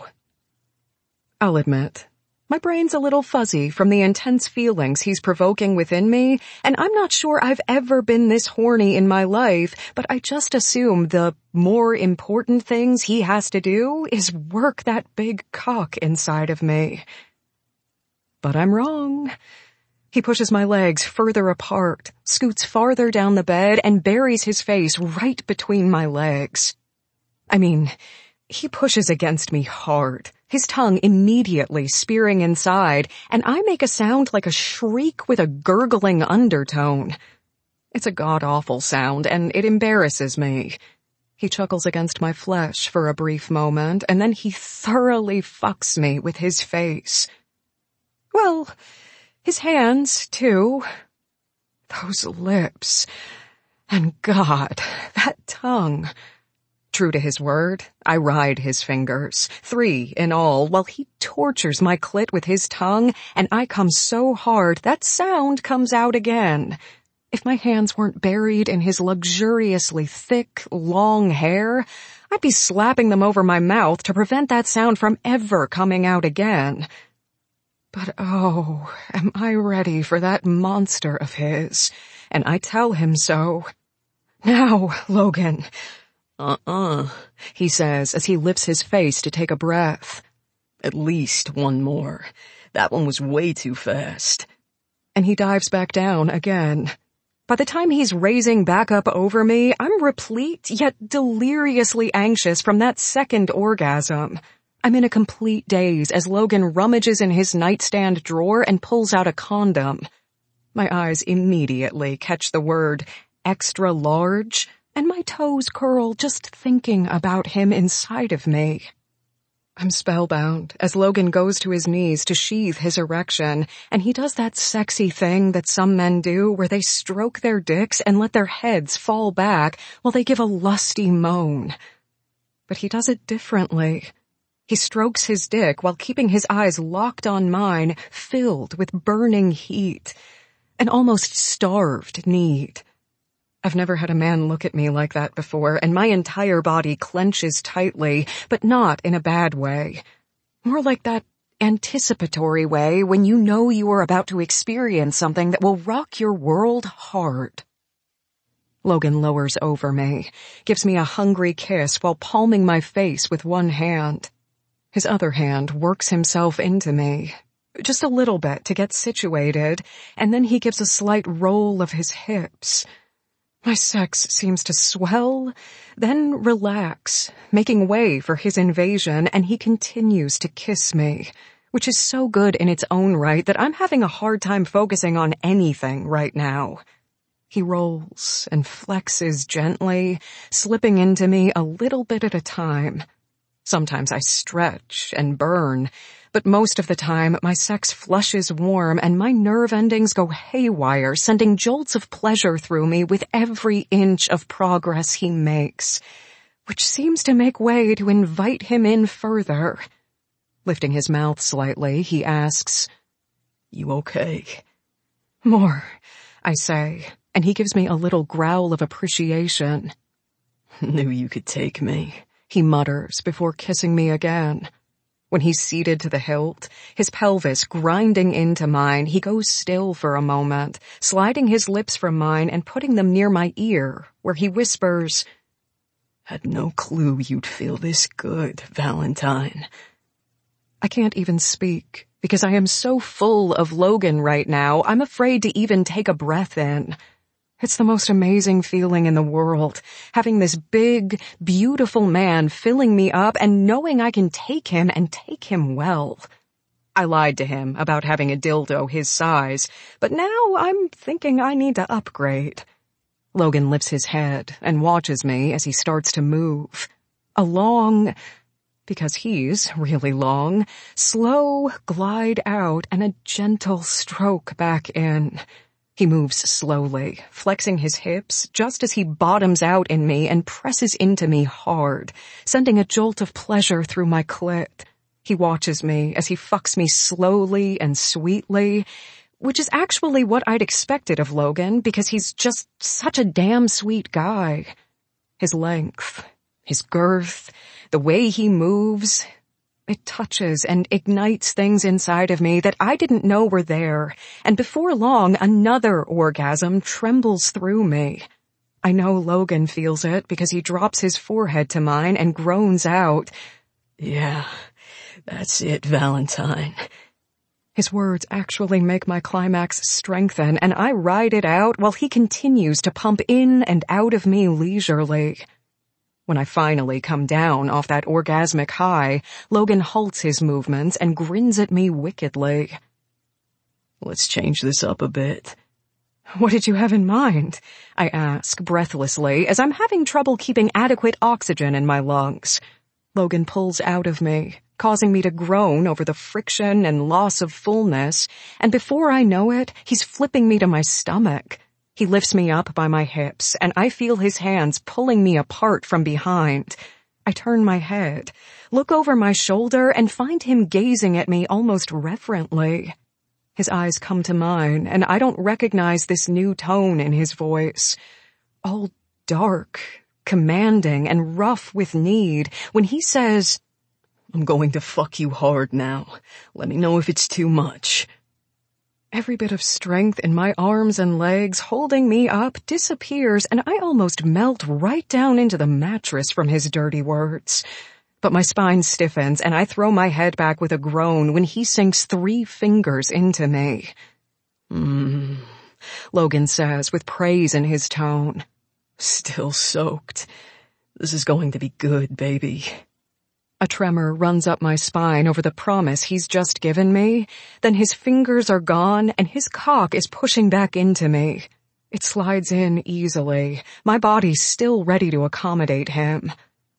I'll admit, my brain's a little fuzzy from the intense feelings he's provoking within me, and I'm not sure I've ever been this horny in my life, but I just assume the more important things he has to do is work that big cock inside of me. But I'm wrong. He pushes my legs further apart, scoots farther down the bed, and buries his face right between my legs. I mean, he pushes against me hard, his tongue immediately spearing inside, and I make a sound like a shriek with a gurgling undertone. It's a god-awful sound, and it embarrasses me. He chuckles against my flesh for a brief moment, and then he thoroughly fucks me with his face. Well, his hands, too. Those lips. And God, that tongue. True to his word, I ride his fingers, 3 in all, while he tortures my clit with his tongue, and I come so hard that sound comes out again. If my hands weren't buried in his luxuriously thick, long hair, I'd be slapping them over my mouth to prevent that sound from ever coming out again. But oh, am I ready for that monster of his, and I tell him so. Now, Logan. He says as he lifts his face to take a breath. At least one more. That one was way too fast. And he dives back down again. By the time he's raising back up over me, I'm replete yet deliriously anxious from that second orgasm. I'm in a complete daze as Logan rummages in his nightstand drawer and pulls out a condom. My eyes immediately catch the word extra large, and my toes curl just thinking about him inside of me. I'm spellbound as Logan goes to his knees to sheathe his erection, and he does that sexy thing that some men do where they stroke their dicks and let their heads fall back while they give a lusty moan. But he does it differently. He strokes his dick while keeping his eyes locked on mine, filled with burning heat, an almost starved need. I've never had a man look at me like that before, and my entire body clenches tightly, but not in a bad way. More like that anticipatory way when you know you are about to experience something that will rock your world hard. Logan lowers over me, gives me a hungry kiss while palming my face with one hand. His other hand works himself into me, just a little bit to get situated, and then he gives a slight roll of his hips. My sex seems to swell, then relax, making way for his invasion, and he continues to kiss me, which is so good in its own right that I'm having a hard time focusing on anything right now. He rolls and flexes gently, slipping into me a little bit at a time. Sometimes I stretch and burn, but most of the time my sex flushes warm and my nerve endings go haywire, sending jolts of pleasure through me with every inch of progress he makes, which seems to make way to invite him in further. Lifting his mouth slightly, he asks, "You okay?" "More," I say, and he gives me a little growl of appreciation. "Knew you could take me," he mutters before kissing me again. When he's seated to the hilt, his pelvis grinding into mine, he goes still for a moment, sliding his lips from mine and putting them near my ear, where he whispers, "Had no clue you'd feel this good, Valentine." I can't even speak, because I am so full of Logan right now, I'm afraid to even take a breath in. It's the most amazing feeling in the world, having this big, beautiful man filling me up and knowing I can take him and take him well. I lied to him about having a dildo his size, but now I'm thinking I need to upgrade. Logan lifts his head and watches me as he starts to move. A long, because he's really long, slow glide out and a gentle stroke back in. He moves slowly, flexing his hips just as he bottoms out in me and presses into me hard, sending a jolt of pleasure through my clit. He watches me as he fucks me slowly and sweetly, which is actually what I'd expected of Logan because he's just such a damn sweet guy. His length, his girth, the way he moves, it touches and ignites things inside of me that I didn't know were there, and before long, another orgasm trembles through me. I know Logan feels it because he drops his forehead to mine and groans out, "Yeah, that's it, Valentine." His words actually make my climax strengthen, and I ride it out while he continues to pump in and out of me leisurely. When I finally come down off that orgasmic high, Logan halts his movements and grins at me wickedly. "Let's change this up a bit." "What did you have in mind?" I ask breathlessly as I'm having trouble keeping adequate oxygen in my lungs. Logan pulls out of me, causing me to groan over the friction and loss of fullness, and before I know it, he's flipping me to my stomach. He lifts me up by my hips, and I feel his hands pulling me apart from behind. I turn my head, look over my shoulder, and find him gazing at me almost reverently. His eyes come to mine, and I don't recognize this new tone in his voice. All dark, commanding, and rough with need, when he says, "I'm going to fuck you hard now. Let me know if it's too much." Every bit of strength in my arms and legs holding me up disappears, and I almost melt right down into the mattress from his dirty words. But my spine stiffens, and I throw my head back with a groan when he sinks 3 fingers into me. Logan says with praise in his tone. "Still soaked. This is going to be good, baby." A tremor runs up my spine over the promise he's just given me. Then his fingers are gone and his cock is pushing back into me. It slides in easily, my body still ready to accommodate him.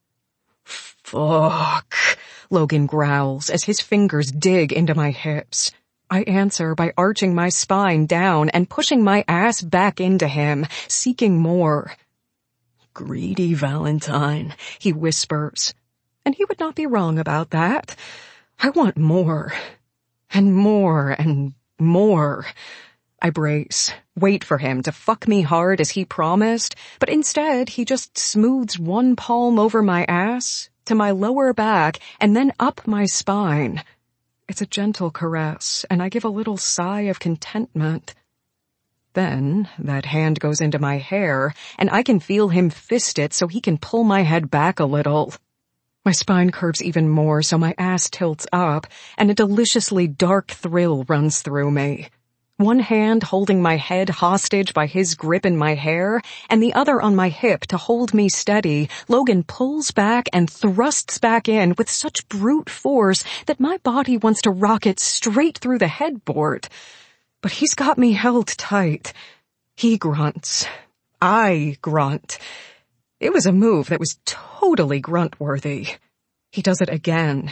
"Fuck," Logan growls as his fingers dig into my hips. I answer by arching my spine down and pushing my ass back into him, seeking more. "Greedy Valentine," he whispers. and he would not be wrong about that. I want more, and more, and more. I brace, wait for him to fuck me hard as he promised, but instead he just smooths one palm over my ass, to my lower back, and then up my spine. It's a gentle caress, and I give a little sigh of contentment. Then that hand goes into my hair, and I can feel him fist it so he can pull my head back a little. My spine curves even more so my ass tilts up, and a deliciously dark thrill runs through me. One hand holding my head hostage by his grip in my hair, and the other on my hip to hold me steady, Logan pulls back and thrusts back in with such brute force that my body wants to rocket straight through the headboard. But he's got me held tight. He grunts. I grunt. It was a move that was totally grunt-worthy. He does it again,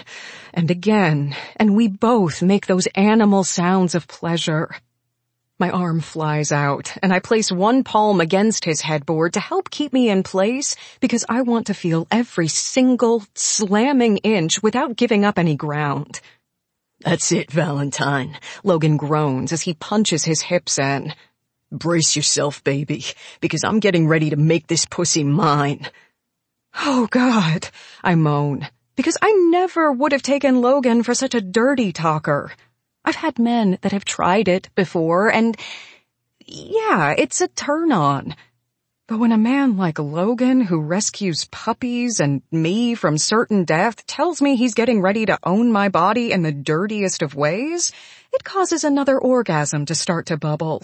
and we both make those animal sounds of pleasure. My arm flies out, and I place one palm against his headboard to help keep me in place because I want to feel every single slamming inch without giving up any ground. That's it, Valentine. Logan groans as he punches his hips in. Brace yourself, baby, because I'm getting ready to make this pussy mine. Oh, God, I moan, because I never would have taken Logan for such a dirty talker. I've had men that have tried it before, and yeah, it's a turn-on. But when a man like Logan, who rescues puppies and me from certain death, tells me he's getting ready to own my body in the dirtiest of ways, it causes another orgasm to start to bubble.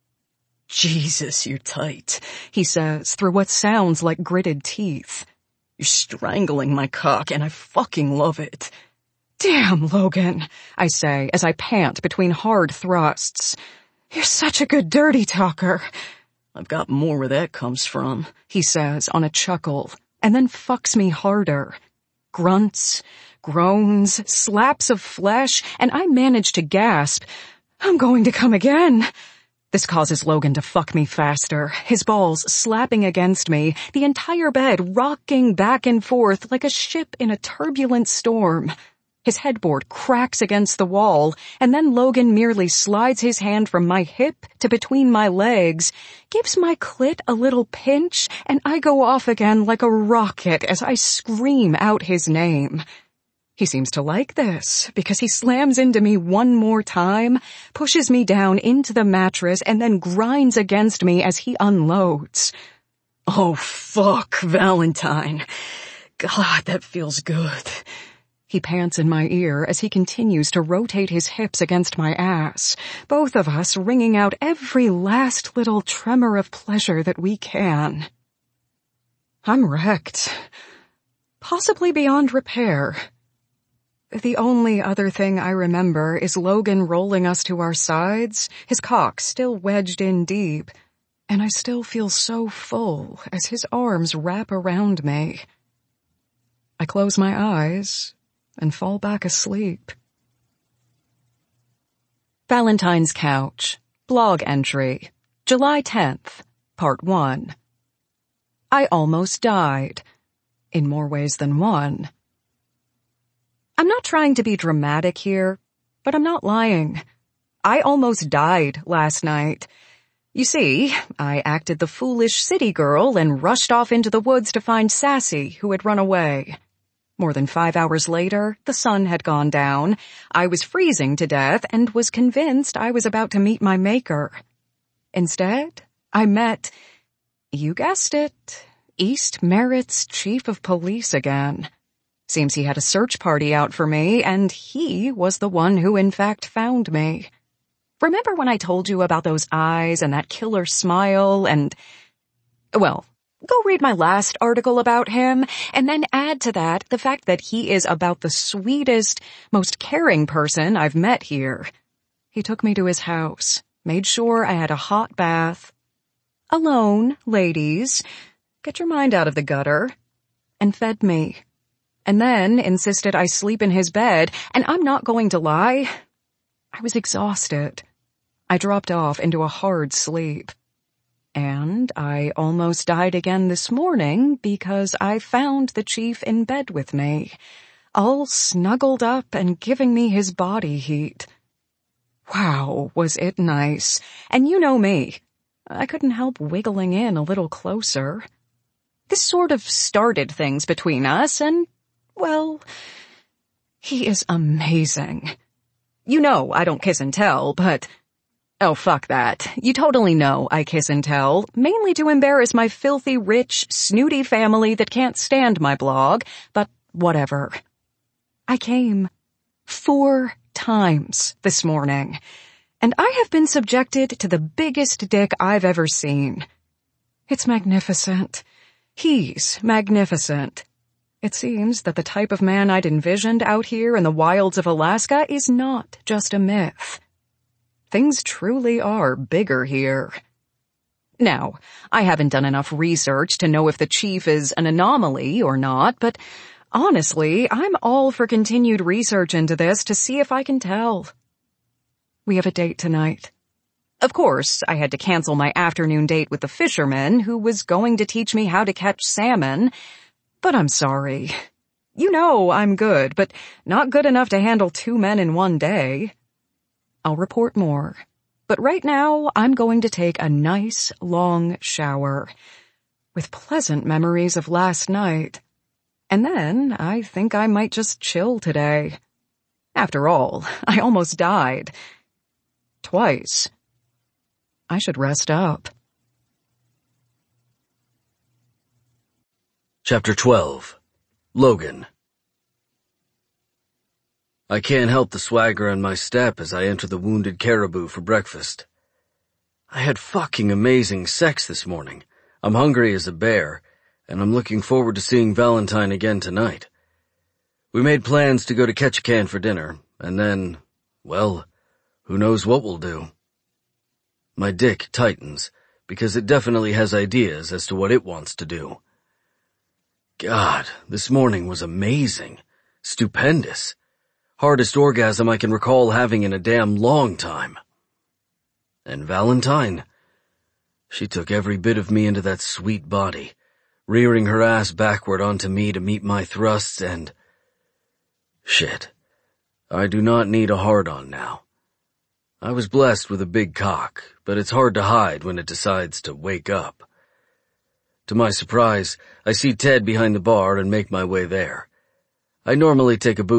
Jesus, you're tight, he says through what sounds like gritted teeth. You're strangling my cock, and I fucking love it. Damn, Logan, I say as I pant between hard thrusts. You're such a good dirty talker. I've got more where that comes from, he says on a chuckle, and then fucks me harder. Grunts, groans, slaps of flesh, and I manage to gasp, I'm going to come again. This causes Logan to fuck me faster, his balls slapping against me, the entire bed rocking back and forth like a ship in a turbulent storm. His headboard cracks against the wall, and then Logan merely slides his hand from my hip to between my legs, gives my clit a little pinch, and I go off again like a rocket as I scream out his name. He seems to like this, because he slams into me one more time, pushes me down into the mattress, and then grinds against me as he unloads. Oh, fuck, Valentine. God, that feels good. He pants in my ear as he continues to rotate his hips against my ass, both of us wringing out every last little tremor of pleasure that we can. I'm wrecked. Possibly beyond repair. The only other thing I remember is Logan rolling us to our sides, his cock still wedged in deep, and I still feel so full as his arms wrap around me. I close my eyes and fall back asleep. Valentine's Couch, blog entry, July 10th, Part 1. I almost died, in more ways than one. I'm not trying to be dramatic here, but I'm not lying. I almost died last night. You see, I acted the foolish city girl and rushed off into the woods to find Sassy, who had run away. More than 5 hours later, the sun had gone down. I was freezing to death and was convinced I was about to meet my maker. Instead, I met, you guessed it, East Merritt's chief of police again. Seems he had a search party out for me, and he was the one who in fact found me. Remember when I told you about those eyes and that killer smile and, well, go read my last article about him, and then add to that the fact that he is about the sweetest, most caring person I've met here. He took me to his house, made sure I had a hot bath. Alone, ladies, get your mind out of the gutter, and fed me. And then insisted I sleep in his bed, and I'm not going to lie, I was exhausted. I dropped off into a hard sleep. And I almost died again this morning because I found the chief in bed with me, all snuggled up and giving me his body heat. Wow, was it nice. And you know me. I couldn't help wiggling in a little closer. This sort of started things between us, and, well, he is amazing. You know I don't kiss and tell, but... Oh, fuck that. You totally know I kiss and tell, mainly to embarrass my filthy, rich, snooty family that can't stand my blog, but whatever. I came 4 times this morning, and I have been subjected to the biggest dick I've ever seen. It's magnificent. He's magnificent. It seems that the type of man I'd envisioned out here in the wilds of Alaska is not just a myth. Things truly are bigger here. Now, I haven't done enough research to know if the chief is an anomaly or not, but honestly, I'm all for continued research into this to see if I can tell. We have a date tonight. Of course, I had to cancel my afternoon date with the fisherman who was going to teach me how to catch salmon, but I'm sorry. You know I'm good, but not good enough to handle 2 men in one day. I'll report more, but right now I'm going to take a nice, long shower with pleasant memories of last night. And then I think I might just chill today. After all, I almost died. Twice. I should rest up. Chapter 12. Logan. I can't help the swagger on my step as I enter the Wounded Caribou for breakfast. I had fucking amazing sex this morning. I'm hungry as a bear, and I'm looking forward to seeing Valentine again tonight. We made plans to go to Ketchikan for dinner, and then, well, who knows what we'll do. My dick tightens, because it definitely has ideas as to what it wants to do. God, this morning was amazing. Stupendous. Hardest orgasm I can recall having in a damn long time. And Valentine, she took every bit of me into that sweet body, rearing her ass backward onto me to meet my thrusts and... Shit. I do not need a hard-on now. I was blessed with a big cock, but it's hard to hide when it decides to wake up. To my surprise, I see Ted behind the bar and make my way there. I normally take a booze